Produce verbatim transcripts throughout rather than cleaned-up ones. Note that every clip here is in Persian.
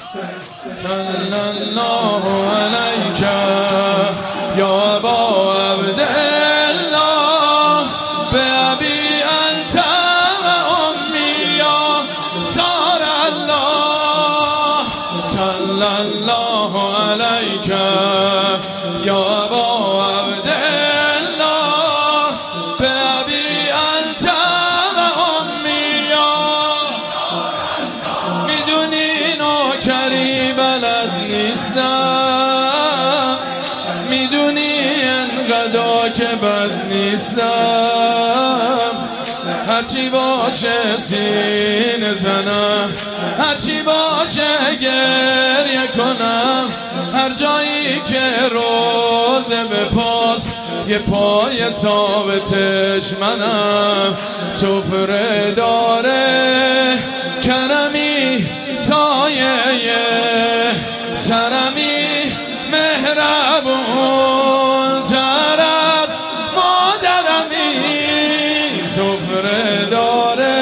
صلی الله علیک یا ابا عبدالله بابی انت و امی یا زار الله. صلی الله علیک یا ابا عبدالله بابی انت و امی یا. میدونی نوکری بلد نیستم، میدونی انقدر که بد نیستم، هرچی باشه سینه زنم، هرچی باشه گریه کنم، هر جایی که روزه به پاس یه پای ثابتش منم. سفره داره کرمی سایه سرمی مهربون تر از مادرمی. سفره داره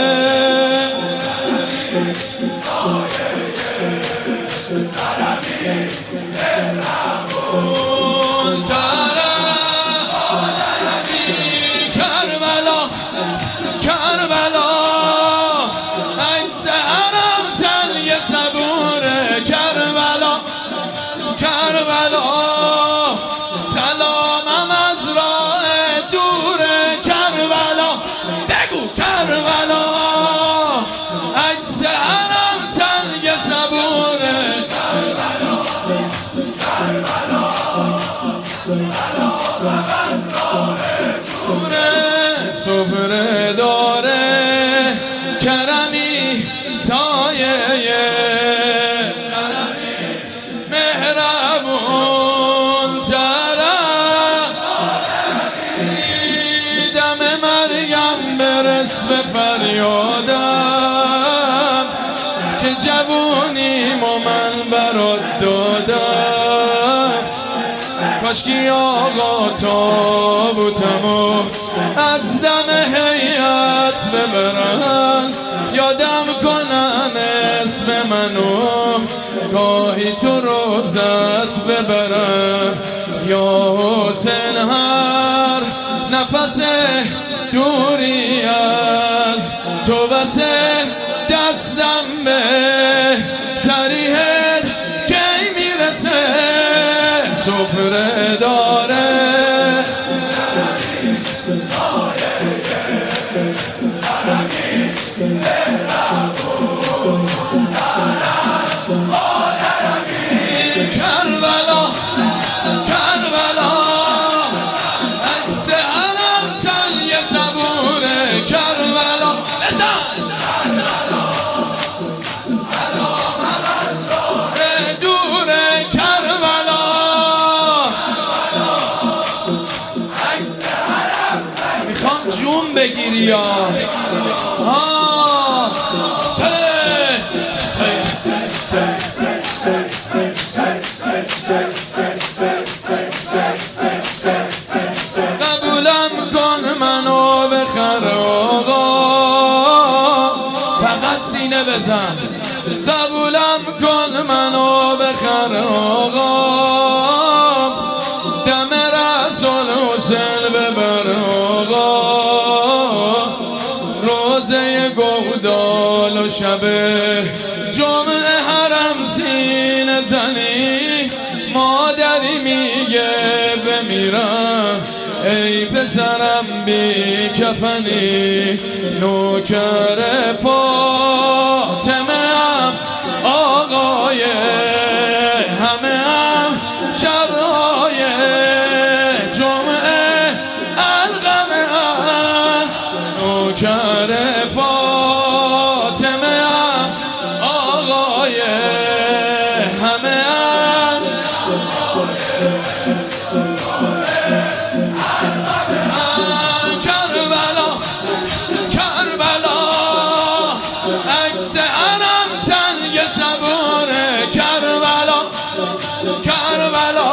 مهربون تر از مادرمی. کربلا کربلا عکس حرم زن یه صبوره. کربلا کربلا سلامم از راه دوره. کربلا بگو کربلا عکس حرم زن یه صبوره. سفره داره کرمی سایه سرمی مهربون تره. دم مریم برس به فریادم که جوونیم و من برات دادم. کاشکی آقا تابوتمو از دم هیئت ببرن، یادم کنن اسم منو گاهی تو روزت ببرن. یا حسین هر نفس دوری از تو بسه دستم به سریحت کی میرسه. سفره داره کربلا کربلا عکس حرم زن یه صبوره. کربلا دوره. کربلا میخوام جون بگیری یا ها سه سه سه قبولم کن منو بخر آقا، فقط سینه بزن. قبولم کن منو بخر آقا، دم رسول حسین ببر آقا. روزه گودال و شب جمعه حرم سینه زنی، مادری میگه بمیرم ای پسرم بی کفنی. نوکر فاطمه هم آقای همه هم شبهای جمعه القمه هم. نوکر فاطمه هم آقای همه هم کربلا کربلا عکس حرم زن یه صبوره. کربلا کربلا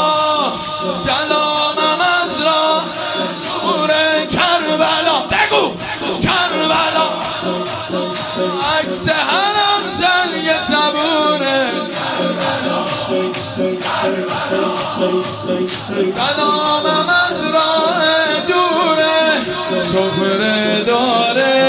سلامم از راه دوره. کربلا بگو کربلا عکس حرم زن یه صبوره. سلامم از راه دوره، سفره داره